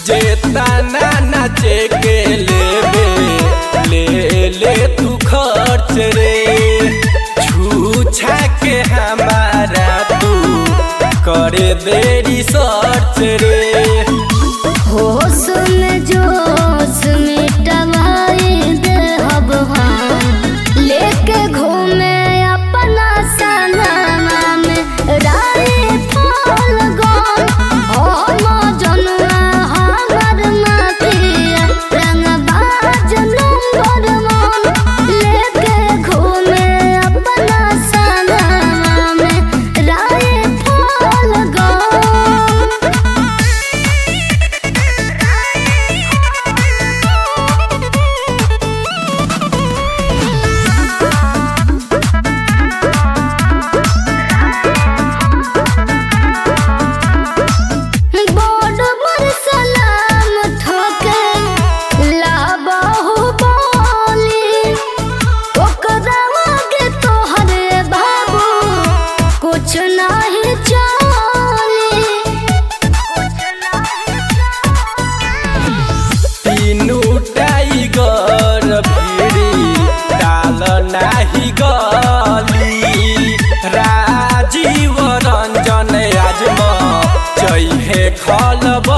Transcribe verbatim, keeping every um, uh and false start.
जेता ना नाचे के लेबे ले ले तू खर्च रे छूछा के हमारा तू करे देरी सर्च रे होश में जोश मिटवाई दे अब हम लेके घूमे अपना सनमा में राई फल गम हम जनुआ हमर मातिया रंगबाज नंबर वन लेके घूमे अपना सनमा में राई फल गम कुछ नहीं चली तीनू टाइगर भिड़ी डाल नाही गली राजीव रंजन आजम चैहे खलब